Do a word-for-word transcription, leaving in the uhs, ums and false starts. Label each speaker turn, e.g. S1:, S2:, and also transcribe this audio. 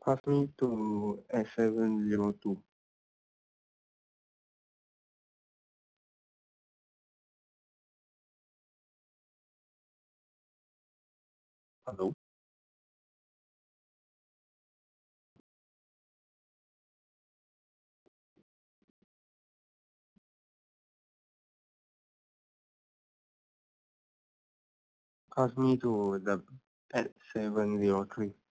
S1: Pass me to S seven zero two. Hello? Pass me to the at seven zero three.